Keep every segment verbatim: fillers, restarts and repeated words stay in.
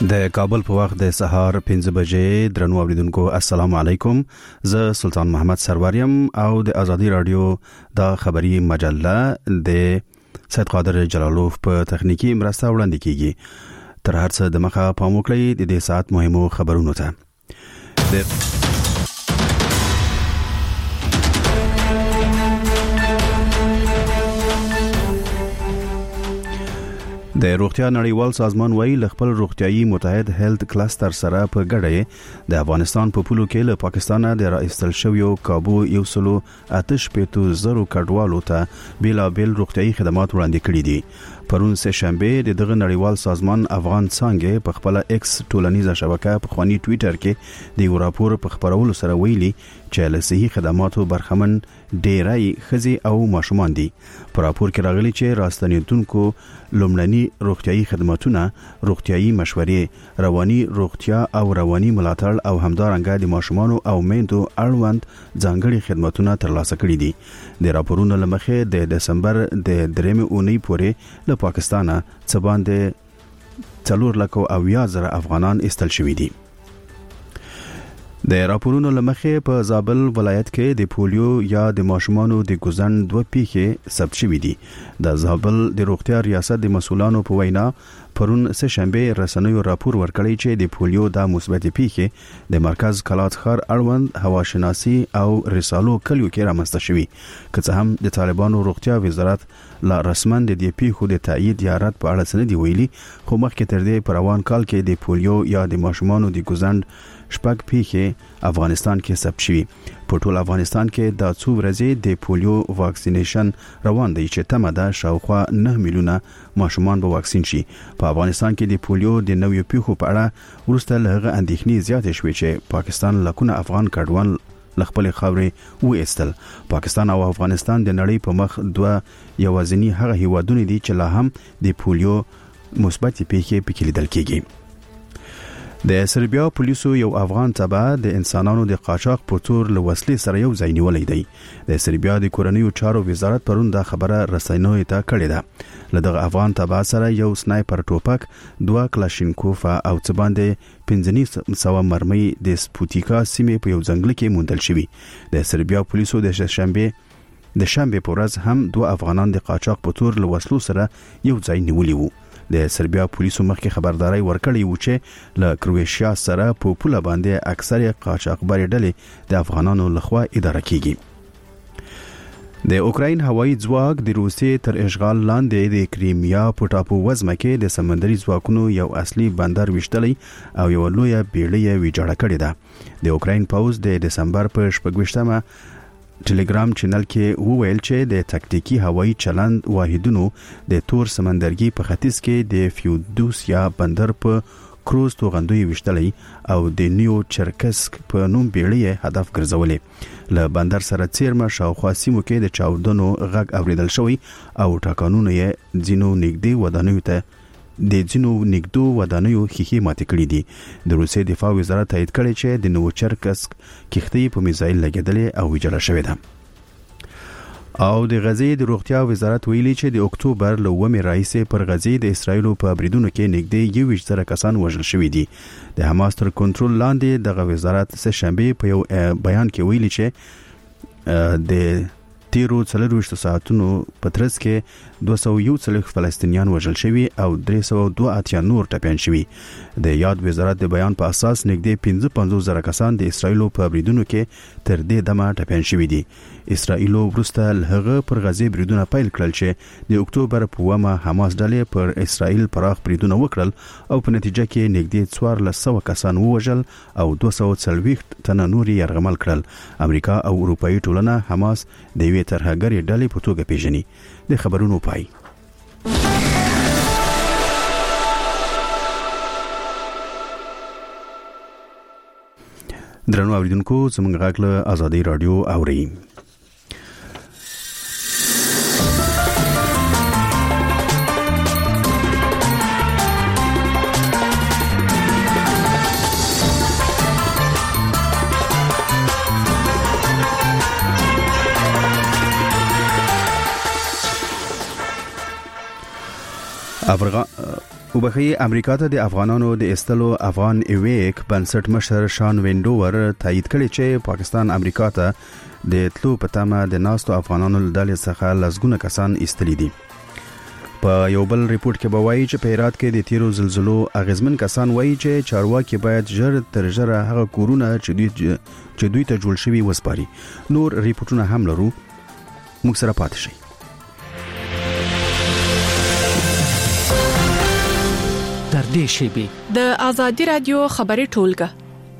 د کابل په وخت د سهار پنځه بجې درنو اوریدونکو السلام علیکم. زه سلطان محمد سروریم او د ازادي رادیو د خبري مجله د سید قادر جلالوف په تخنیکی مرسته وړاندې کیږي. تر هر څه د مخه پام وکړئ د دې ساعت مهمو خبرونو ته. د د روغتیا نړیوال سازمان وایي ل خپل روغتیايي متحد هیلث کلستر سره په ګډه د افغانستان په پولو کې له پاکستانه د راایستل شویو کابو یو سلو آتش پېتو زرو کډوالو ته بیلا بیل روغتیايي خدمات وړاندې کړي دي. پرون سه شنبه د دغه نړیوال سازمان افغان څنګه په خپل ایکس ټولنیزه شبکه په خواني ټوئیټر کې د یو راپور په خبرولو سره ویلي چې له صحي خدماتو برخمن ډیرای خزي او ماشومان دي. په راپور کې راغلي چې راستنیدونکو لومړني روغتیايي خدماتونه، روغتیايي مشورې، رواني روغتیا او رواني ملاتړ او همدارنګه د ماشومانو او میندو اړوند ځانګړي خدماتونه ترلاسه کړي دي. د راپورونو لمخې د دسمبر د درېمې اونۍ پورې له پاکستانه څخه باندې څلور لک او یا زره افغانان استل شوي دي. د راپورونو لمخې په زابل ولایت کې د پولیو یا د ماشومانو د ګوزن دوه پیښې ثبت شوې دي. د زابل د روغتیا ریاست د مسؤلانو په وینا پرون سه شنبه رسنیو راپور ورکړی چې د پولیو د مثبت پیښې د مرکز کلات خار اړوند هواشناسي او رسالو کلیو کې رامنځته شوې. که څه هم د طالبانو روغتیا وزارت لا رسمن د دې پیښو د تایید یا رد په اړه څه نه دی ویلي، خو مخکې تر دې په روان کال کې د پولیو یا د ماشومانو د ګوزن شپږ پیښې افغانستان کې ثبت شوي. په ټول افغانستان کې د څو ورځې د پولیو واکسینیشن روان دی چې تمه ده شاوخوا نه میلیونه ماشومان به واکسین شي. په افغانستان کې د پولیو د نویو پیښو په اړه وروسته له هغه اندېښنې زیاتې شوې چې پاکستان لکونه افغان کډوال لخپل خاورې وېستل. پاکستان او افغانستان د نړۍ په مخ دوه یوازینی هغه هیوادونه دي چې لا هم د پولیو مثبت پیښې پکې لیدل کېږي. د سربیا پولیسو یو افغان تبع د انسانانو د قاچاق په تور له وسلې سره یو ځای نیولې دی. د سربیا د کورنیو چارو وزارت پرون دا خبره رسنیو ته کړې ده. له دغه افغان تبع سره یو سنایپر ټوپک، دوه کلاشینکوف او څه باندې پنځه سوه مرمۍ د سپوتیکا سیمې په یو ځنګل کې موندل شوي. د سربیا پولیسو د شنبه د شنبه په ورځ هم دوه افغانان د قاچاق په تور له وسلو سره یو ځای نیولي وو. د سربیا پولیسو مخکې خبرداري ورکړی و چې له کروشیا سره په پوله باندې اکثر قاچاقبري ډلې د افغانانو لخوا اداره کیږي. د اوکراین هوایي ځواک د روسیې تر اشغال لاندې د کریمیا په ټاپو وزمه کې د سمندري ځواکونو یو اصلي بندر وشتلی او یو لویه بیړۍ ویجاړه کړې ده. د اوکراین پوز د دسمبر په شپږویشتمه ټلګرام چینل کې وویل چې د تکتیکی هوایي چلند واحدونو د تور سمندرګي په ختیځ کې د فیودوسیا بندر په کروز توغندوی وشتلی او د نیو چرکسک په نوم بیړۍ هدف ګرځولې. له بندر سره څیرمه شاوخوا سیمو کې د چاودنو غږ اوریدل شوی او ټاکنونه یې ځینو نږدې ودانیو ته د ځینو نږدو ودانیو ښیښې ماتې کړي دي. د روسیې دفاع وزارت تایید کړی چې د نوو چرکسک کښتۍ په میزایل لګېدلې او ویجاړه شوې ده. او د غزې د روغتیا وزارت ویلي چې د اکتوبر له اوومې راهیسې پر غزې د اسرایلو په بریدونو کې نږدې یو ویشت زره کسان وژل شوي دي. د حماس تر کنټرول لاندې دغه وزارت سه شنبه په یو بیان کې ویلي چې د تیرو څلرویشتو ساعتونو په ترڅ کې دوه سوه یو څلوېښت فلسطینیان وژل شوي او درې سوه دوه اتیا نور ټپیان شوي. د یاد وزارت د بیان په اساس نږدې پنځه پنځوس زره کسان د اسرایلو په بریدونو کې تر دې دمه ټپیان شوي دي. اسرائیل وروسته له هغه پر غزې بریدونه پیل کړل چې د اکتوبر په اوومه حماس ډلې پر اسرائیل پراخ بریدونه وکړل او په نتیجه کې نږدې څوارلس سوه کسان ووژل او دوه سوه څلوېښت تنه نور یې یرغمل کړل. امریکا او اروپایي ټولنه حماس د یوې ترهګرې ډلې په توګه پیژني. د خبرونو پای. درنو اوریدونکو زموږ غږ له ازادي رادیو اوري. افغان وبخي امریکا ته د افغانانو د استلو افغان ایویک بنسټ مشر شان وینډوور تایید کړی چې پاکستان امریکا ته د تلو په تمه د ناستو افغانانو له ډلې څخه لسګونه کسان ایستلي دي. په یو بل ریپورت کې به وایي چې په هرات کې د تیرو زلزلو اغیزمن کسان وایي چې چارواکي باید ژر تر ژره هغه کورونه چې دوی چې دوی ته جوړ شوي وسپاري. نور ریپورتونه هم لرو، موږ سره پاتې شئ. تر دې شیبي د آزادي رادیو خبري ټولګه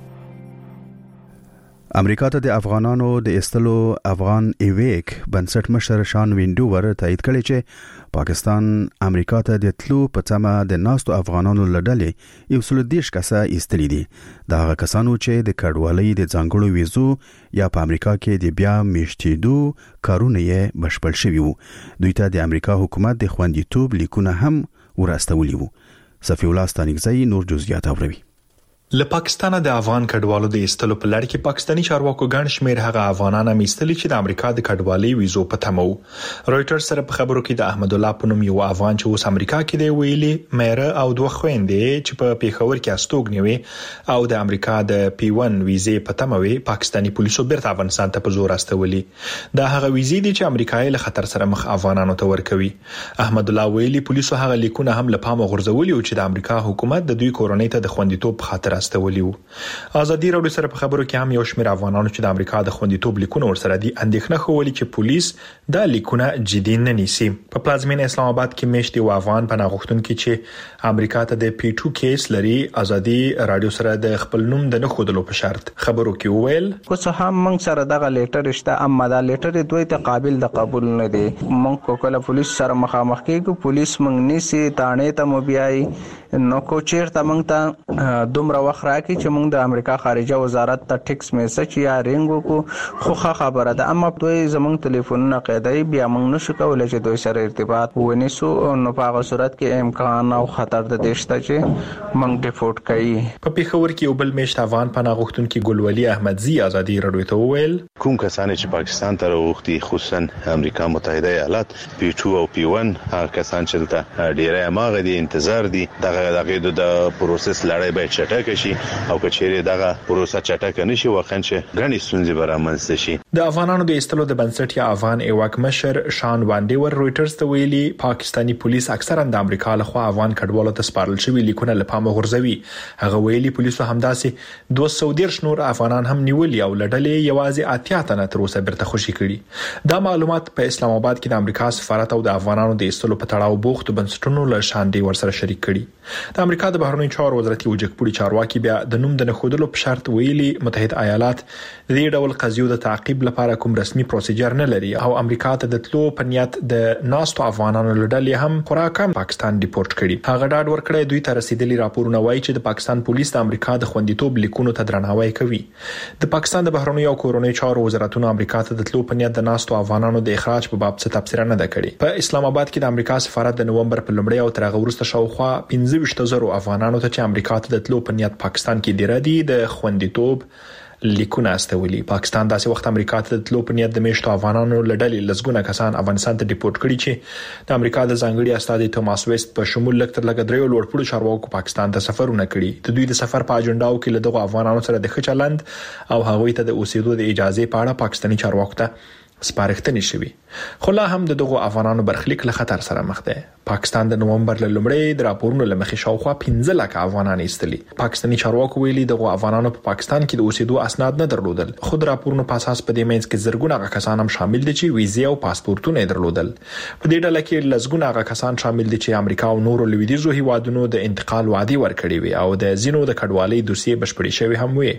امریکا ته د افغانانو د استلو افغان ایویک بنسټ مشر شان وینډوور تایید کړی چې پاکستان امریکا ته د تلو په تمه د ناستو افغانانو له ډلې یو سل دیرش کسه ایستلي دي. دا هغه کسانو چې د کډوالۍ د ځانګړو ویزو یا په امریکا کې د بیا میشتېدو کارونه یې بشپړ شوي وو. دوی ته د امریکا حکومت د خوندیتوب لیکونه هم ورستولي وو. صفی الله ستانګزی نور جزئیات اوري. له پاکستانه د افغان کډوالو د ایستلو په لړ کې پاکستاني چارواکو ګڼ شمېر هغه افغانان هم ایستلي چې د امریکا د کډوالۍ ویزو په تمه وو. رويټرز سره په خبرو کې د احمد الله په نوم یو افغان چې اوس امریکا کې دی ویلي مېره او دوه خويندې چې په پیښور کې استوګنوي او د امریکا د پی ون ویزې په تمه وي پاکستاني پولیسو بیرته افغانستان ته په زور استولي. دا هغه ویزې دي چې امریکایي له خطر سره مخ افغانانو ته ورکوي. احمد الله ویلي پولیسو هغه لیکونه هم له پامه غورځولي چې د امریکا حکومت د دوی کورنۍ ته د خوندیتوب په خاطر استولیو. آزادي راډیو سره په خبرو کې هم یو شمېر افغانانو چې د امریکا د خوندیتوب لیکونه ورسره دي اندېښنه ښودلې چې پولیس دا لیکونه جدي نه نیسي. په پلازمینه اسلام آباد کې میشت یو افغان پناه غوښتونکي چې امریکا ته د پی ټو کیس لري آزادي راډیو سره د خپل نوم د نه ښودلو په شرط خبرو کې وویل کوڅه هم موږ سره دغه لیټر شته اما دا لیټر دوی ته قابل د قبول نه دی. موږ کوله پولیس سره مخامخ کېږو، پولیس موږ نیسي تانه ته مو بیاي نو کو چیرته موږ ته دومره وخت راکې چې موږ د امریکا خارجه وزارت ته ټیکس میسج یا رینګو کو خو خبره ده اما دوی زموږ ټلیفونونه قیدای بیا موږ نشو کولای چې دوی سره ارتباط ونیسو. نو په هغه صورت کې امکان او خطر د دشته چې موږ ډیپورت کړي. په پیښور کې یو بل میشت افغان پناه غوښتونکي ګلولي احمدزي آزادي راډیو ته وویل کوم کسان چې پاکستان ته راوختي خصوصا امریکا متحده ایالات پی ټو او پی ون هغه کسان چې دلته ډیره ماغه دي انتظار دي دغه دغه د پروسس لړۍ به چټک شي او کچېره دغه پروسه چټک نشي واخن چې غني سنځي برامنځ شي. د افغانانو د استلو د بنسټ یا افغان ایواک مشر شان وانډیور رويټرز ته ویلي پاکستاني پولیس اکثرا د امریکا له خوا افغان کډوالو ته سپارل شوی لیکونه له پامه غورځوي. هغه ویلي پولیسو همداسې دوه سوه دیرش نور افغانان هم نیولي او لړلې یوازې اتیا تنه تر اوسه بیرته خوشي کړي. دا معلومات په اسلام آباد کې د امریکا سفارت او د افغانانو د استلو په تړاو بوخت بنسټونو له شاندې ورسره شریک کړي. د امریکا د بهرنی چارو وزارت وجګپوړي چارواکي بیا د نوم د نخودلو په شرط ویلي متحده ایالات د دې ډول قضیو د تعقیب لپاره کوم رسمي پروسیجر نه لري او امریکا ته د تلو په نیت د ناستو افغانانو لړلې هم خورا کم پاکستان ډیپورت کړي. هغه ډاډ ورکړی دوی ته رسیدلي راپورونه وایي چې د پاکستان پولیس د امریکا د خوندیتوب لیکونو ته درناوی کوي. د پاکستان د بهرنی او کورنۍ چارو وزارتونو امریکا ته د تلو په نیت د ناستو افغانانو د اخراج په باب څه تبصره نه ده کړې. په اسلام آباد کې د امریکا سفارت د نومبر په لومړۍ او تر هغه وروسته شاوخوا پنځه ویشت زره افغانانو ته چې امریکا ته د تلو په نیت پاکستان کې ډیر دي د خوندیتوب لیکونه استولي. پاکستان داسې وخت امریکا ته د تلو په نیت د میشتو افغانانو لړلې لسګونه کسان افغانستان ته ډیپورت کړي چې د امریکا د ځانګړي استاد توماس ویست په شمول لکتر لګ دریو لوړپوړو چارواکو پاکستان ته سفرونه کړي. د دوی د سفر په اجنډاو کې له دغو افغانانو سره د خچلند او هغوی ته د اوسېدو د اجازه په اړه پاکستاني چارواکو ته سپارښتنې شوي. خو لا هم د دغو افغانانو برخلیک له خطر سره مخ دی. پاکستان د نومبر له لومړۍ د راپورونو له مخې شاوخوا پنځه لکه افغانان ایستلي. پاکستاني چارواکو ویلي دغو افغانانو په پاکستان کې د اوسېدو اسناد نه درلودل. خو د راپورونو په اساس په دې منځ کې زرګونه کسان هم شامل دي چې ویزې او پاسپورتونه درلودل. په دې ډله کې لسګونه کسان شامل دي چې امریکا او نورو لویدیځو هیوادونو د انتقال وعده ورکړې وي او د زینو د کډوالۍ دوسیې بشپړې شوی هم وي.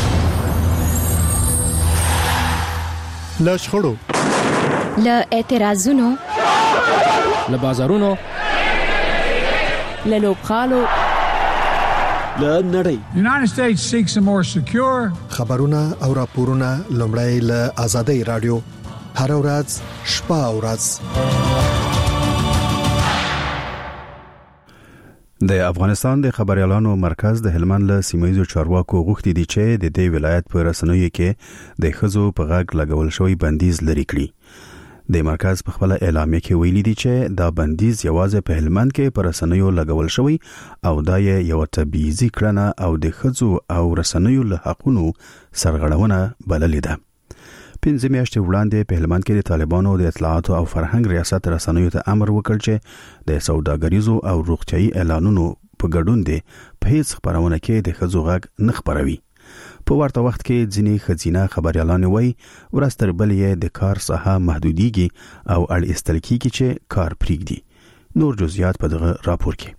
لشخړو له اعتراضونو له بازارونو له لوبخالو له نړۍ United States seeks a more secure خبرونه او راپورونه لومړی له آزادۍ رادیو هر ورځ شپه او ورځ. د افغانستان د خبريالانو مرکز د هلمند له سیمایي چارواکو غوښتي دي چې د دې ولایت په رسنیو کې د خزو په غږ لګول شوی بندیز لري کړي. د مرکز په خپل اعلامیه کې ویلي دي چې دا بندیز یوازې په هلمند کې پر رسنیو لګول شوی او دا یو تبعیضي کړنه او د ښځو او رسنیو له حقونو سرغړونه بللې ده. پنځه میاشتې وړاندې په هلمند کې د طالبانو د اطلاعات او فرهنګ ریاست رسنیو ته امر وکړ چې د سوداګریزو او روغتيایي اعلانونو په ګډون دي په هیڅ خبرونه کې د ښځو غږ نه خبروي. په ورته وخت کې ځینې خزینه خبريالان وایي ورستر بلې د کار ساحه محدوديږي او اړ استل کیږي چې کار پریږدي. نور جزئیات په دغه راپور کې.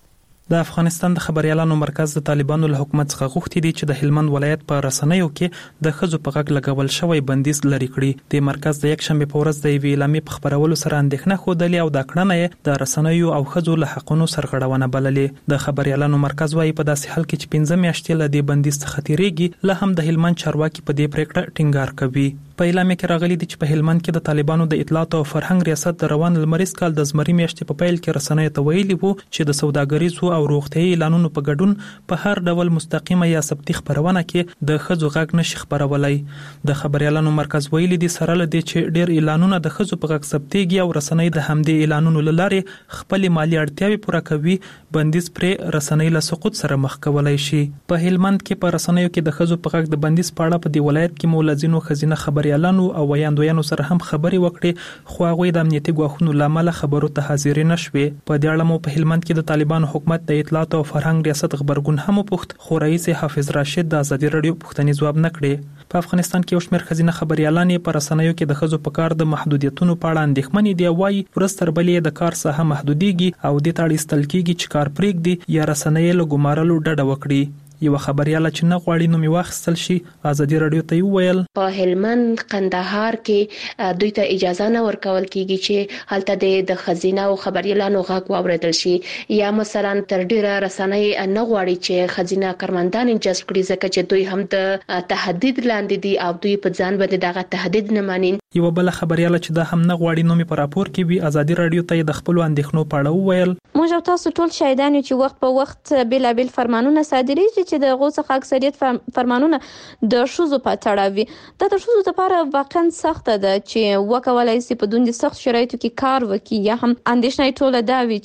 د افغانستان د خبريالانو مرکز د طالبانو له حکومت څخه غوښتي دي چې د هلمند ولایت په رسنیو کې د ښځو په غږ لګول شوی بندیز لري کړي. د مرکز د یک شنبه په ورځ د ویلامي اعلامیې په خبرولو سره اندېښنه خوده او د کړنې د رسنیو او ښځو له حقونو سرغړونه بللې. د خبريالانو مرکز وايي په داسې حال کې چې پنځه میاشتې له دې بندیز څخه تیریږي له هم د هلمند چارواکي په دې پریکړه ټینګار کوي. په اعلامیه کې راغلي دي چې په هلمند کې د طالبانو د اطلاعات او فرهنګ ریاست د روان لمریز کال د زمري میاشتې په پیل کې رسنیو ته ویلي وو چې د سوداګریزو او روغتيایي اعلانونو په ګډون په هر ډول مستقیمه یا ثبتي خبرونه کې د ښځو غږ نشي خبرولای. د خبريالانو مرکز ویلي دي سره لدی چې ډېر اعلانونه د ښځو په غږ ثبتيږي او رسنۍ د همدې اعلانونو لاره خپل مالی اړتیاوې پوره کوي. بندیز پر رسنۍ له سقوط سره مخ کولای شي. په هلمند کې په رسنیو کې د ښځو په غږ د بندیز په اړه په دی ولایت کې مولزینو خزینه خبريالانو او ویاندویانو سره هم خبري وکړي خو هغه د امنیتي ګواښونو لامل خبرو ته حاضر نشوي. په دې اړه مو په هلمند کې د طالبانو حکومت د اطلاعات او فرهنګ ریاست خبرګون هم پوښت خو رئیس حافظ راشد د ازادي رادیو پوښتنې جواب نکړي. په افغانستان کې یو شمېر خزینه خبريالان په رسنیو کې د ښځو په کار د محدودیتونو په اړه اندېښمنې دي. وايي ورستر بلې د کار ساحه محدوديږي او د تاړي استل کېږي چې کار پریږدي یا رسنۍ له ګمارلو ډډه وکړي. یو خبرياله چې نه غواړي نو می واخستل شي ازادي رادیو ته ویل په هلمند قندهار کې دوی ته اجازه نه ورکول کیږي چې هلته د خزینه او خبريالانو غږ واوریدل شي یا مثلا تر ډیره رسنۍ نه غواړي چې خزینه کارمندان جذب کړي ځکه چې دوی هم د تهدید لاندې دي او دوی په ځان باندې دغه تهدید نه ماني. یو بل خبرياله چې دا هم نه غواړي نو می په راپور کې وی ازادي رادیو ته د خپل اندېښنو په اړه ویل موږ تاسو ټول شاهدان یو چې وخت په وخت بلابل فرمانونه صادریږي چې د غو څخه اکثریت فرمانونه د شوزو په تړاو وي. دا د شوزو لپاره واقعا سخت ده چې وکولای شي په دوی سخت شرایطو کې کار وکړي یا هم اندېښنه ټوله دا وي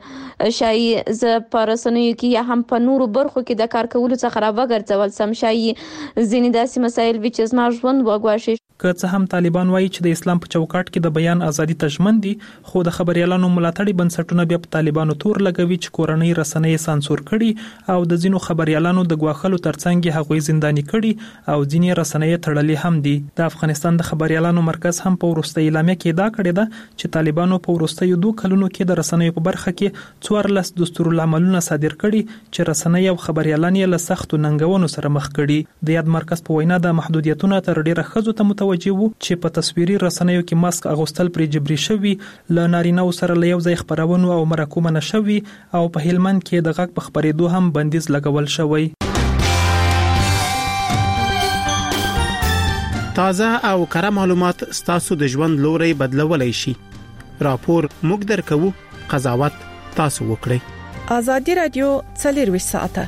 چې شای ز پرسنوي کې یا هم په نورو برخو کې د کار کولو څخه راوګرځول سم شای ځینې داسې مسایل وي چې زما ژوند وګواښي. که څه هم طالبان وایي چې د اسلام په چوکاټ کې د بیان ازادي تضمن دي خو د خبريالانو ملاتړي بنسټونه بیا په طالبانو تور لګوي چې کورنۍ رسنۍ سانسور کړي او د ځینو خبريالانو د غواخلو ترڅنګ هغوی زنداني کړي او ځینې رسنۍ تړلې هم دي. د افغانستان د خبريالانو مرکز هم په وروستي اعلامیه کې دا کړی ده چې طالبانو په وروستیو دوه کلونو کې د رسنیو په برخه کې څوارلس دستورالعملونه صادر کړي چې رسنۍ او خبريالان یې له سختو ننګونو سره مخ کړي. د یاد مرکز په وینا د محدودیتونو تر ډیره ښځو ته متوجه وو چې په تصویري رسنیو کې ماسک اغوستل پرې جبري شوی ل نارینه سره له یو ځای خبرونو او مرکو منه شوی او په هلمند کې د غږ په خبرېدو هم بندیز لګول شوی. تازه او کره معلومات ستاسو د ژوند لوري بدلولای شي. راپور موږ درکو، قضاوت تاسو وکړئ. ازادي رادیو څلور ساعته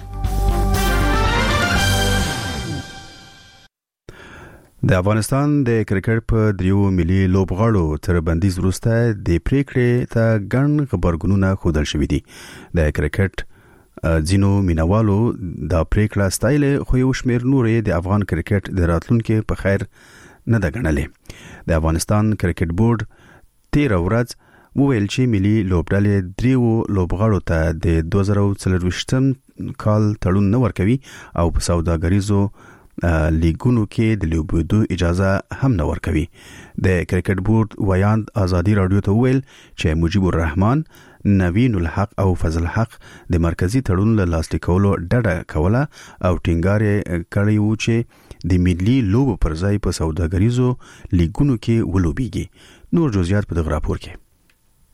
د افغانستان د کرکټ په دریو ملي لوبغاړو تر بندیز وروسته د پریکړې ته ګڼ خبرګونونه خودل شوې دي. د کرکټ ځینو مینوالو د پریکړه ستایل خو یو شمېر نورې د افغان کرکټ د راتلونکو په خیر نه ده ګڼلې. د افغانستان کرکټ بورډ تیر ورځ وویل چې ملي لوبډلې دریو لوبغاړو ته د دوه زره څلرویشتم کال تړون نه ورکوي او په سوداګریزو لیګونو کې د لوبېدو اجازه هم نه ورکوي. د کرکټ بورډ ویاند ازادي رادیو ته ویل چې مجيب الرحمن، نوین الحق او فضل حق د مرکزی تړون له لاسلیک کولو ډډه کوله او ټینګار کړی و چې د ملي لوبو پر ځای په سوداګریزو لیګونو کې ولوبېږي. نور جزئیات په دغه راپور کې.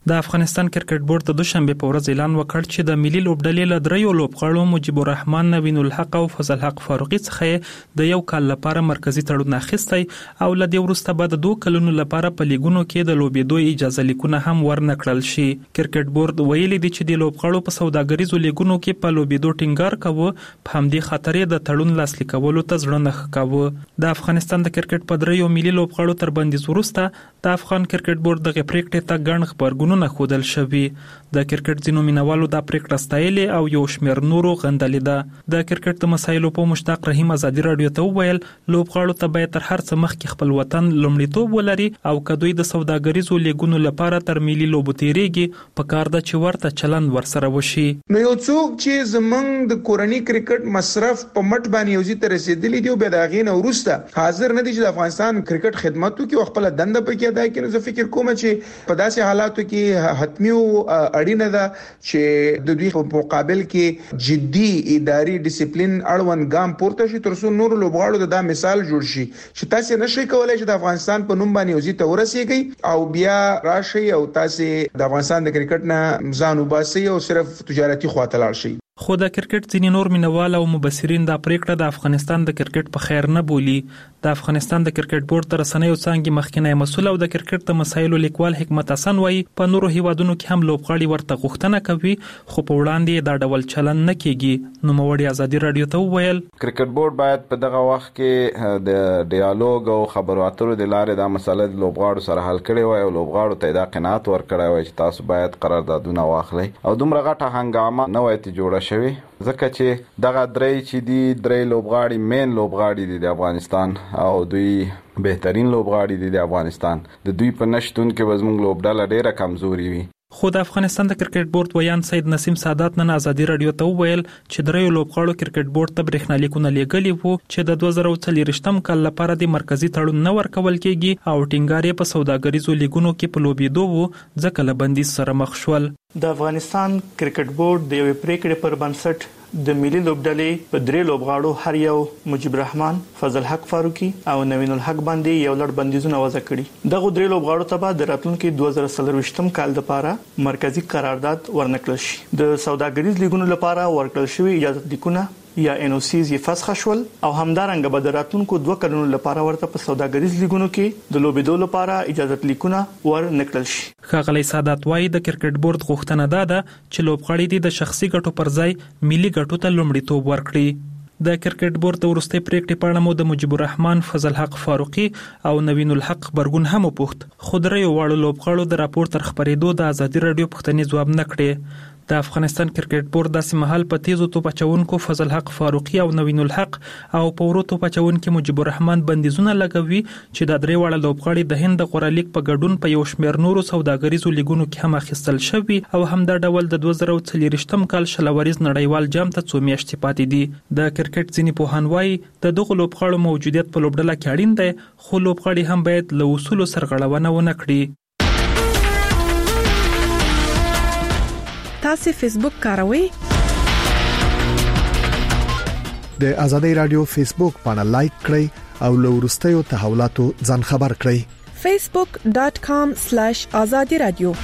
د افغانستان کرکټ بورډ د دوشنبه په ورځ اعلان وکړ چې د ملي لوبډلې له دریو لوبغاړو مجيب الرحمن، نوین الحق او فضل حق فاروقي څخه د یو کال لپاره مرکزی تړون اخیستی او له دې وروسته به د دوه کلونو لپاره په لیګونو کې د لوبېدو اجازه لیکونه هم ورنکړل شي. کرکټ بورډ ویلي دی چې د لوبغاړو په سوداګریزو لیګونو کې په لوبېدو ټینګار کوي، په همدې خاطر د تړون لاسلیک کولو ته زړه نه ښکاوه. د افغانستان د کرکټ په دریو ملي لوبغاړو تر بندیز وروسته د افغان کرکټ بورډ د پریکړې ته ګڼ خبرګون نه خودل شوی. د کرکټ ځینو مینوالو د پریکړه ستایلې او یو شمېر نورو غندلې ده. د کرکټ د مسایلو په مشتاق رحیم ازادي رادیو ته وویل لوبغاړو ته باید تر هر څه مخکې خپل وطن لومړیتوب ولري او کدوې د سوداګریزو لیګونو لپاره تر ملي لوبو تیریږي په کار د چې ورته چلند ورسره وشي. نو یو څوک چې زمنګ د کورنۍ کرکټ مصرف په مټ باندې یوزي تر رسیدلی دی به دا غین ورسته حاضر نه دي چې د افغانستان کرکټ خدماتو کې خپل دنده پکې ادا کړي. زه فکر کوم چې په داسې حالاتو کې حتمی او اړینه ده چې د دوی په مقابل کې جدي اداري ډیسپلین اړوند ګام پورته شي تر څو نور لوبغاړو د مثال جوړ شي چې تاسو نشئ کولای چې د افغانستان په نوم باندې وزي ته ورسیږي او بیا راشي او تاسو د افغانستان د کرکټ نه ځان وباسي او صرف تجارتي خواته لاړ شي. خو د کرکټ ځینې نور مینوال او مبصرین دا پریکړه د افغانستان د کرکټ په خیر نه بولي. د افغانستان د کرکټ بورډ تر رسنیو څنګه مخکنی مسول او د کرکټ د مسایلو لیکوال حکمت حسن وایي په نورو هیوادونو کې هم لوبغاړي ورته غوښتنه کوي خو په وړاندې دا ډول چلن نه کیږي. نو موړي ازادي رادیو ته وویل کرکټ بورډ باید په دغه وخت کې د ډیالوګ او خبرو اترو د لارې دا مسله د لوبغاړو سره حل کړي وای او لوبغاړو ته دا قناعت ورکړی وای چې تاسو باید قراردادونه واخلئ او دومره غټه هنګامه نه وای ته جوړه شوی ځکه چې دغه درې چې دی درې لوبغاړي مین لوبغاړي دي د افغانستان او دوی بهترین لوبغاړي دي د افغانستان د دوی په نشټون کې وزموږ لوبډله ډیره کمزوري وي. خو د افغانستان د کرکټ بورډ ویان سید نسیم سادات نن ازادي رادیو ته وویل چې دریو لوبغاړو کرکټ بورډ ته برېښنالیکونه لیږلي وو چې د دوه زره څلوېښتم کال لپاره د مرکزی تړون نه ورکول کېږي او ټینګار یې په سوداګریزو لیګونو کې په لوبېدو وو ځکه له بندیز سره مخ شول. د افغانستان کرکټ بورډ د یوې پریکړې پر بنسټ د ملي لوبډلې په درې لوبغاړو هر یو مجيب الرحمن، فضل حق فاروقي او نوین الحق باندې یو لړ بندیزونه وضع کړي. دغه درې لوبغاړو ته به د راتلونکي دوه زره څلوېښتم کال لپاره مرکزی قرارداد ورنکړل شي. د سوداګریز لیګونو لپاره ورکړل شوی اجازه لیکونه یا ان او سیز یې فسخ شول او همدارنګه به د راتلونکو دوه کلونو لپاره ورته په سوداګریز لیګونو کې د لوبېدو لپاره اجازه لیکونه ورنکړل شي. ښاغلی سادات وایي د کرکټ بورډ غوښتنه ده چې لوبغاړي د شخصي ګټو پر ځای ملي ګټو ته لومړیتوب ورکړي. د کرکټ بورډ د وروستۍ پریکړې په اړه مو د مجيب الرحمن، فضل حق فاروقي او نوین الحق خبرګون هم وپوښت خو درې واړو لوبغاړو د راپور تر خبرېدو د ازادي رادیو پوښتنې ځواب نه کړې. د افغانستان کرکټ بورډ داسې مهال په تیزو توپ اچونکو فضل حق فاروقي او نوین الحق او په ورو توپ اچونکو مجيب الرحمن بندیزونه لګوي چې د درې واړه لوبغاړي د هند غوړه لیګ په ګډون په یو شمېر نورو سوداګریزو لیګونو کې هم اخیستل شوي او هم دا ډول د دوه زره څلوېښتم کال شلوریز نړیوال جام ته څو میاشتې پاتې دي. د کرکټ ځینې پوهان وایي د دغو لوبغاړو موجودیت په لوبډله کې اړین دی خو لوبغاړي هم باید له اصولو سرغړونه ونه کړي. تاسو فیسبوک کاروئ؟ د ازادي رادیو فیسبوک باندې لایک کړئ او له وروستیو تحولاتو ځان خبر کړئ. facebook dot com slash azadi radio.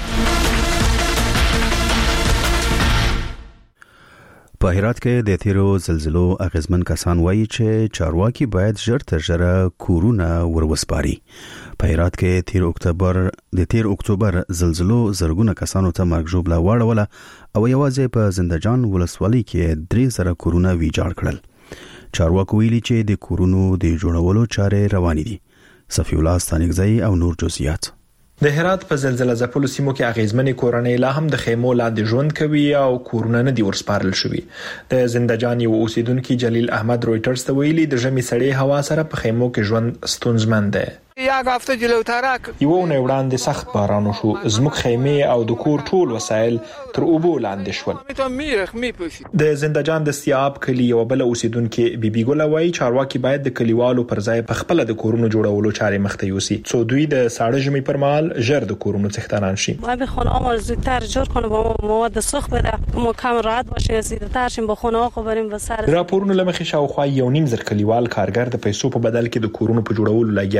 په هرات کې د تیرو زلزلو اغیزمن کسان وایي چې چارواکي باید ژر تر ژره کورونه وروسپاري. په هرات کې تیر اکتوبر د تیر اکتوبر زلزلو زرګونه کسانو ته مرګ ژوبله واړوله او یوازې په زندهجان ولسوالۍ کې درې زره کورونه ویجاړ کړل. چارواکو ویلي چې د کورونو د جوړولو چارې روانې دي. صفی الله ستانګزئی او نور جزئیات. د هرات په زلزلہ ځپلو سیمو کې اغیزمنې کورنۍ لا هم د خیمو لاندې ژوند کوي او کورونه نه دي ورسپارل شوي. د زندهجان یو اوسیدونکو جلیل احمد رويټرز ته ویلي د ژمي سړې هوا سره په خیمو کې ژوند ستونزمن دی. یک هفته جلوتر یو نه وړاندې سخت باران وشو، زموږ خیمه او د کور ټول وسایل تر اوبو لاندې شول. د زندهجان د سیاب کلی یو بل اوسیدونکو بیبي ګل وایي چارواکي باید د کلیوالو پر ځای په خپل د کورونو جوړولو چارې مخته یوسي څو دوی د ساړه ژمي پر مهال ژر د کورونو څښتنان شي. باید خونه آمار زودتر جور کنه با مواد سوخت بده ما کم راحت باشه زیاتر شیم با خونه ها بریم و سر. راپورونه لمخې شاوخوا یو نیم زر کلیوال کارګر د پیسو په بدل کې د کورونو په جوړولو لګیا دي. د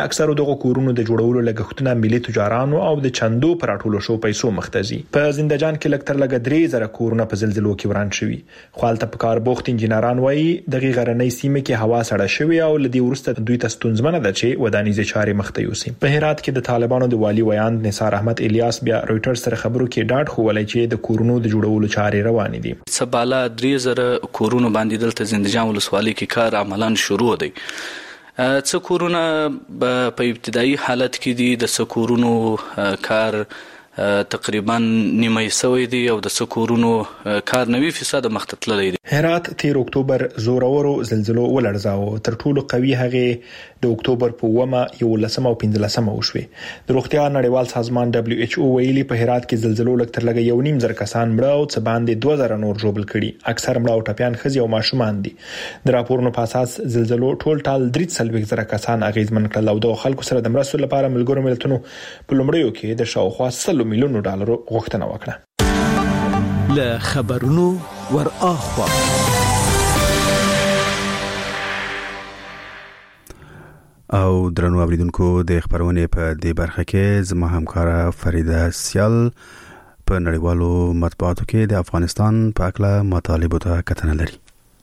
اکثرو دغه کورونو د جوړولو لګښتونه ملي تجارانو او د چندو پر ټولو شو پیسو مختزي. په زندهجان کې لکتر لګ درې زره کورونه په زلزلو کې وران شوي. خپل په کار بوخت انجنیران وایي دغه غرنۍ سیمه کې هوا سړه شوې او لدی ورسته دوی ته ستونزمنه ده چې ودانیزه چارې مخته یوسي. په هرات کې د طالبانو د والی ویاند نثار احمد الیاس بیا رويټرز سره خبرو کې ډاډ خولای چې د کورونو د جوړولو چارې روانې دي. سباله درې زره کورونو باندې دلته زندهجان ولسوالۍ کې کار عملاً شروع دی. څه کورونه په ابتدایي حالت کې دي، د څه کورونو کار تقریبا نیمه سوی دی او د سکورونو کار نوي فیصد مخته تللی دی. هرات تیر اکتوبر زورورو زلزلو ولړزاو. تر ټولو قوي هغه د اکتوبر په اومه یو لسمه او پنځلسمه وشوي. د روغتیا نړیوال سازمان دبليو ایچ او ویلي په هرات کې زلزلو لکتر لګ یو نیم زر کسان مړه او څه باندې دوه زره نور جوړ کړي. اکثر مړه او ټپيان خزي او ماشومان دي. د راپورونو په اساس زلزلو ټول ټال درې سلوي زره کسان اغیزمن کړل او د خلکو سره د مرستو لپاره ملګرو ملتونو په لومړیو کې د شاوخوا سل میلیون ډالر غوښتنه وکړه. له خبرونو ور اخوا او درنو اوریدونکو د خبرونه په دې برخه کې زما همکاره فریده سیال په نړیوالو مطبوعاتو کې د افغانستان په اړه مطالب ته کتنه لري.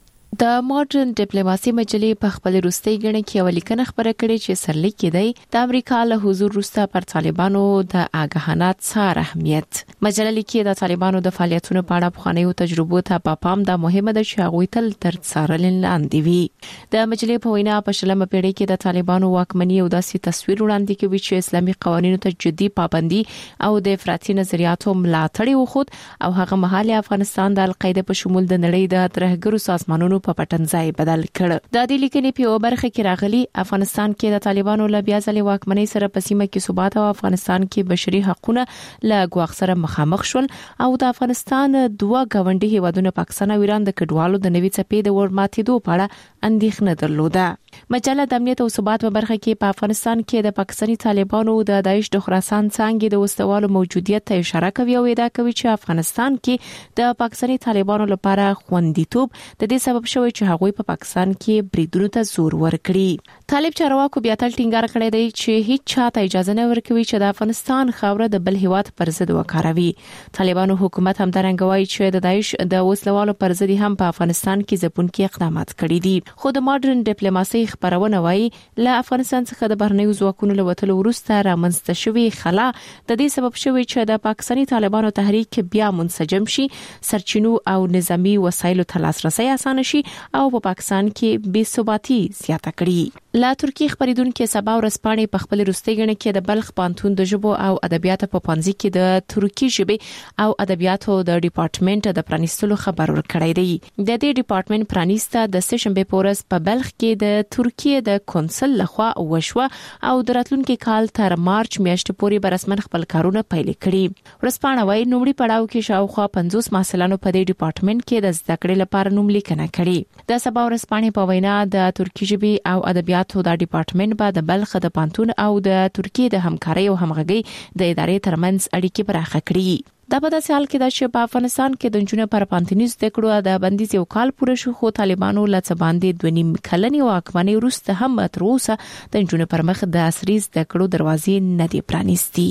د ماډرن ډیپلوماسي مجلې په خپل روستي غړي کې یو لیکنه خبره کړې چې سرلیک کې دی د امریکا له حضور وروسته پر طالبانو د آګاهانه څار اهمیت. مجله لیکي د طالبانو د فعالیتونو په اړه بخانیو تجربو ته په پام د مهمه ده چې هغه تل تر څارل لاندې وي. د مجلې په وینا په شلمه پیړۍ کې د طالبانو واکمنۍ او داسې تصویر وړاندې کوي چې اسلامي قوانینو ته جدي پابندي او د افراطي نظریاتو ملاتړ وکړ او هغه مهال افغانستان د القاعده په شمول د نړۍ د ترهګرو سازمانونو په پټنځای بدل کړ. د دې لیکنې په برخه کې راغلي افغانستان کې د طالبانو له بیا ځلې واکمنۍ سره په سیمه کې ثبات او افغانستان کې بشري حقوقونه له ګواښ سره مخامخ شول او د افغانستان دوه غونډي هیوادونو پاکستان او ایران د کډوالو د نوي څپې د ورماتېدو په اړه اندېښنه درلوده. مجله د امنیت او ثبات په برخه کې په افغانستان کې د پاکستاني طالبانو د داعش د خراسان څنګه د وسوالو موجودیت ته اشاره کوي او ادعا کوي چې افغانستان کې د پاکستاني طالبانو لپاره خوندیتوب د دې سبب شوی چې هغوی په پاکستان کې بریدونو ته زور ورکړي. طالب چارواکو بیا تل ټینګار کړی دی چې هیڅ چاته اجازه نه ورکوي چې د افغانستان خاوره د بل هیواد پر ضد وکاروي. طالبانو حکومت هم درنګ وایي چې د داعش د وسلوالو پر ضد هم په افغانستان کې ځپونکي اقدامات کړي دي. خو د ماډرن ډیپلوماسي خبرونه وایي له افغانستان څخه د بهرنیو ځواکونو له وټلو وروسته رامنځته شوی خلا د دې سبب شوی چې د پاکستاني طالبانو تحریک بیا منسجم شي، سرچینو او نظامی وسایلو ته لاسرسي اسانه شي او په پاکستان کې بې ثباتي زیاته کړي. لا ترکی خبرېدونکو سبا ورځپاڼې په خپل روستي غړي کې د بلخ پانتون د ژبو او ادبیاتو په پانځي کې د ترکی ژبې او ادبیاتو د ډپارټمنټ د پرانیستلو خبر ورکړی دی. د دې ډپارټمنټ پرانیسته د سشنبه پورس په بلخ کې د ترکیه د کنسل لخوا وشوه او د راتلونکي کال تر مارچ میاشتې پورې به رسمن خپل کارونه پیل کړي. ورځپاڼه وايي نومړي پړاو کې شاوخوا پنځوس محصلانو په دې ډپارټمنټ کې د زده کړې لپاره نوم لیکنه کړې. د سبا ورځپاڼې په وینا د ترکی ژبې او ادبیاتو د ډپارټمنټ به د بلخ د پانتون او د ترکیه د همکارۍ او همغږۍ د ادارې ترمنځ اړیکې پراخه کړي. دا په داسې حال کې ده چې په افغانستان کې د جنونو پر پانتنیز د کړو د بندیز یو کال پوره شو خو طالبانو له څه باندې دوه نیم کلنې واکمنۍ وروسته هم تر اوسه د جنونو پر مخ د عصري د کړو دروازې نه دي پرانیستي.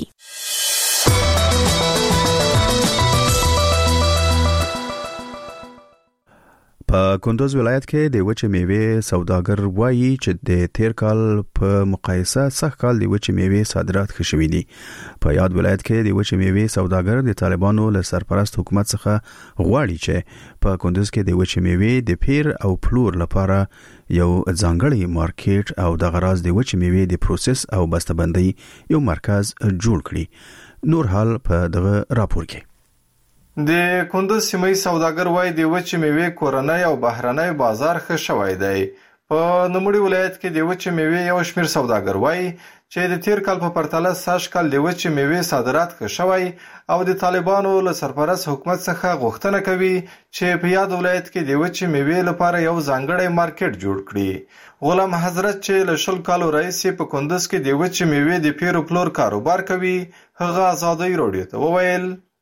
په کندوز ولایت کې د وچې میوې سوداګر وایي چې د تیر کال په مقایسه سږ کال د وچې میوې صادرات ښه شوي دي. په یاد ولایت کې د وچې میوې سوداګر د طالبانو له سرپرست حکومت څخه غواړي چې په کندوز کې د وچې میوې د پیر او پلور لپاره یو ځانګړی مارکیټ او د غراض د وچې میوې د پروسس او بسته‌بندۍ یو مرکز جوړ کړي. نور حال په دغه راپور کې. د کندوز سیمې سوداګر وایي د وچې میوې کورنۍ او بهرنۍ بازار ښه شوی دی. په نوموړي ولایت کې د وچې میوې یو شمېر سوداګر وایي چې د تیر کال په پرتله سږ کال د وچې میوې صادرات ښه شوی او د طالبانو له سرپرست حکومت څخه غوښتنه کوي چې په یاد ولایت کې د وچې میوې لپاره یو ځانګړی مارکیټ جوړ کړي. غلام حضرت چې له شل کالو راهیسې په کندوز کې د وچې میوې د پیر او پلور کاروبار کوي هغه آزادۍ راډیو ته وویل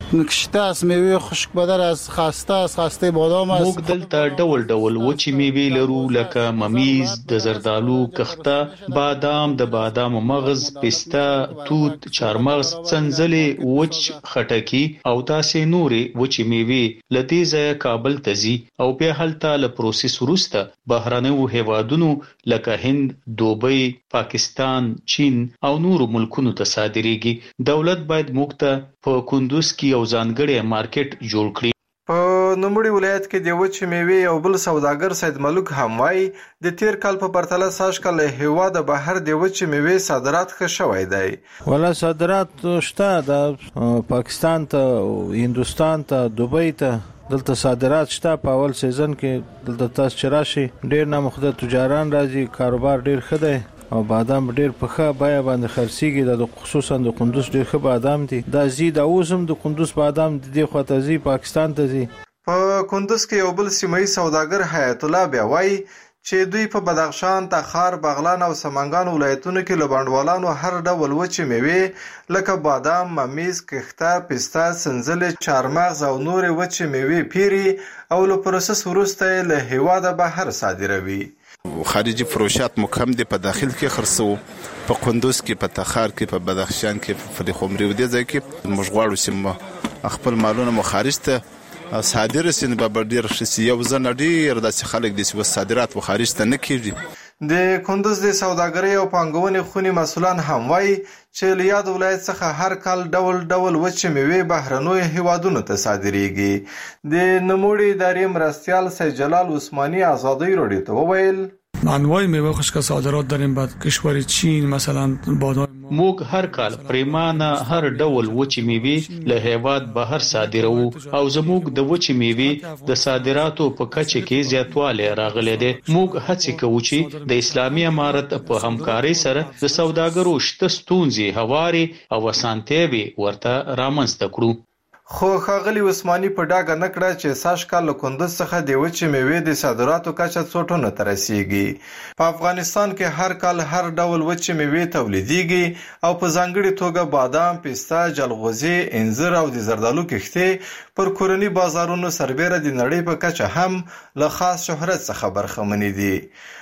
نکشتاس میوه خشک بدر از خاسته از خاسته بادام است. موږ دلته ډول ډول وچې میوې لرو لکه ممیز، د زردالو کخته، بادام، د بادام مغز، پسته، توت، چارمغز، څنځلې، وچ خټکی او داسې نورې وچې میوې له دې ځایه کابل ته ځي او بیا هلته له پروسس وروسته بهرنیو هیوادونو لکه هند، دوبۍ، پاکستان، چین او نورو ملکونو ته صادریږي. دولت باید موږ ته په کندوز کې یو ځانګړی مارکیټ جوړ کړي. په نوموړي ولایت کې د وچې میوې یو بل سوداګر سید ملک هم وایي د تیر کال په پرتله سږ کال له هیواده بهر د وچې میوې صادرات ښه شوی دی. ولا صادرات شته د پاکستان ته، هندوستان ته، دوبۍ ته دلته صادرات شته. په اول سیزن کې دلته تاسو چې راشي ډېر نامخده تجاران راځي، کاروبار ډېر ښه دی او بادام ډېر په ښه بیه باندې خرڅېږي. د خصوصا د کندوز ډېر ښه بادام دي. دا زی د اوس هم د کندوز بادام د دې خواته ځي، پاکستان ته ځي. په کندوز کې یو بل سیمایي سوداګر حیات الله بیا وایي چې دوی په بدخشان، تخار، بغلان او سمنګان ولایتونو کې له بانډوالانو هر ډول وچې میوې لکه بادام، ممیز، کښته، پسته، سنځلې، چارمغز او نورې وچې میوې پیري او له پروسس وروسته یې له هیواده بهر صادروي. خارجي فروشات مکم دي په داخل کې خرڅو، په کندوز کې، په تخار کې، په بدخشان کې، په فری خمري ودې ځای کې موږ غواړو چې خپل مالونه مو خارج ته صادر سي. به ډیر شي یو ځل ډیر داسې خلک دي چې صادرات و خارج ته نه کیږي. د کندوز د سوداګرۍ او پانګونې خونې مسولان هم وایي چې له یاد ولایت څخه هر کال ډول ډول وچې میوې بهرنیو هیوادونو ته صادریږي. د نوموړي ادارې مرستیال سید جلال عثمانی آزادی راډیو ته وویل انواع میوه خشک صادرات داریم به کشور چین، مثلا بادام. موږ هر کال پریمانه هر ډول وچې میوې له هیواد بهر صادروو او زموږ د وچې میوې د صادراتو په کچه کې زیاتوالی راغلی دی. موږ هڅه کوو چې د اسلامي امارت په همکارۍ سره د سوداګرو شته ستونزې هواري او اسانتیاوې ورته رامنځته کړو. خو ښاغلي عثماني په ډاګه نه کړه چې سږ کال له کندوز څخه د وچې میوې د صادراتو کچه څو ټنو ته رسیږي. په افغانستان کې هر کال هر ډول وچې میوې تولیدیږي او په ځانګړې توګه بادام، پسته، جلغوزي، انځر او د زردالو کښتې پر کورني بازارونو سربیره د نړۍ په کچه هم له خاص شهرت څخه برخمنې دي.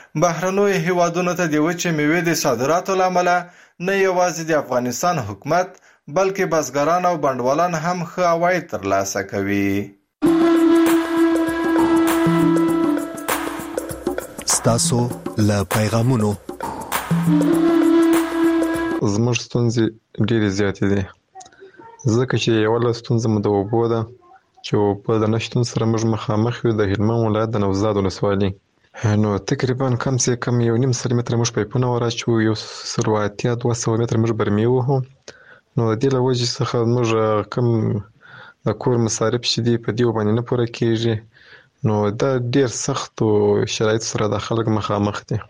بهرنیو هیوادونو ته د وچې میوې د صادراتو له امله نه یوازې د افغانستان حکومت بلکې بزګران او بانډوالان هم ښه عواید ترلاسه کوي. ستاسو له پیغامونو زموږ ستونزې ډېرې زیاتې دي ځکه چې یوه له ستونزه مو د اوبو ده چې اوبه د نشتون سره موږ مخامخ یو د هلمند ولایت د نوزاد ولسوالۍ. نو تقریبا کم سې کم یو نیم سل متره موږ پایپونه وراچوو، یو سل اتیا دوه سوه متره موږ برمې وهو. نو د دې له وجې څخه موږ کم د کور مصارف چې دي په دې باندې نه پوره کېږي. نو دا ډېر سختو شرایطو سره د خلک مخامخ دي.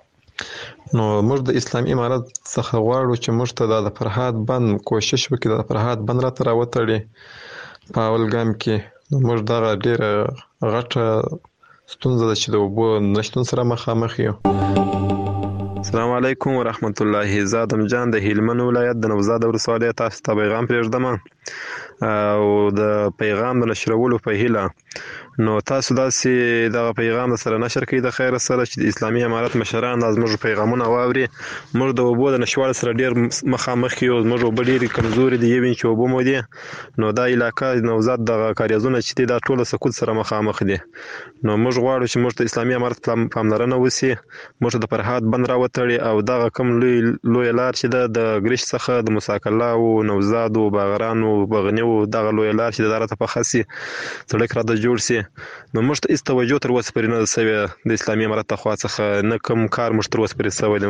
نو موږ د اسلامي امارت څخه غواړو چې موږ ته د فرهاد بند کوشش وکړي، د فرهاد بند راته راوتړي په اول ګام کې. نو موږ دغه ډېره غټه ستونزه ده چې د اوبو نشتون سره مخامخ یو. السلام علیکم ورحمت الله. زادم جان د هلمند ولایت د نوزاد ولسوالۍ تاسو ته پیغام پرېږدم او د پیغام د نشرولو په هیله. نو تاسو داسې دغه پیغام سره نشر کړئ د خیر سره چې د اسلامي امارت مشران د زموږ پیغامونه واوري. موږ د اوبو د نشوالي سره ډېر مخامخ یو، زموږ اوبه ډېرې کمزورې دي، یو انچ اوبه مو دي. نو دا علاقه د نوزاد دغه کاریزونه چې دي دا ټوله سقوط سره مخامخ دي. نو موږ غواړو چې موږ ته اسلامي امارت پاملرنه وشي، موږ ته د فرهاد بند راوتړي او دغه کوم لوی لوی لار چې ده د ګرش څخه د موساکلا او نوزاد او باغران او بغنی او دغه لوی لار چې د راته په خاصي سړک راته جوړ سي. نو موږ ته هیڅ توجه تر اوسه پورې نه ده سوې د اسلامي امارت لخوا څخه، نه کوم کار موږ تر اوسه پورې سوی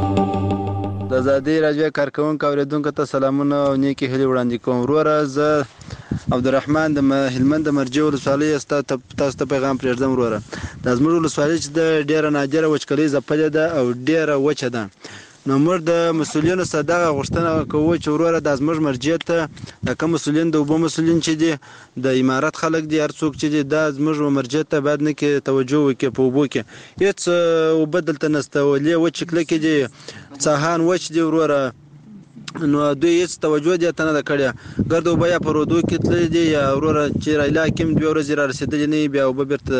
دی. د ازادۍ راډیو کارکوونکو اورېدونکو ته سلامونه او نیکې هیلې وړاندې کوم. وروره زه عبدالرحمن د هلمند د مرجې ولسوالۍ تاسو ته پیغام پرېږدم. وروره دا زموږ ولسوالۍ چې ده ډېره نادره وچکالۍ ځپلې ده او ډېره وچه ده. نو موږ د مسؤلینو څخه دغه غوښتنه کوو چې وروره دا زموږ مرجې ته د کوم مسؤلین د اوبو مسؤلین چې دي د امارت خلک دي هر څوک چې دي دا زموږ مرجې ته باید نه کې توجه وکړي. په اوبو کې هېڅ اوبه دلته نشته، ولې وچې کلکې دي، څاهان وچ دي وروره نو دوی هیڅ توجه دې ته نه کړې ګرد او بیا پرودو کې تل دي یا وروره چې رایلا کوم دوه ورځې را رسیدلې نه بیا وبرته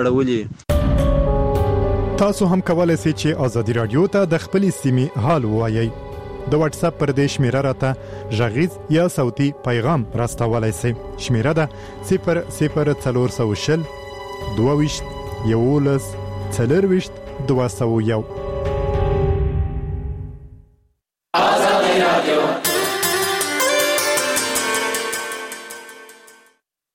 اړولې. تاسو هم کولای شئ چې آزادي رادیو ته د خپلې سیمې حال ووایئ. د واتس اپ پر دې شمیره راته ژغیز یا صوتي پیغام راستولای شئ. شمیره ده صفر صفر څلور سوه شل دوه ویشت یولس څلور ویشت دوه سوه یو.